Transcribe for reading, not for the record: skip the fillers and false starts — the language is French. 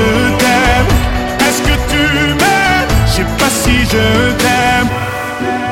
t'aime. Est-ce que tu m'aimes? Je sais pas si je t'aime.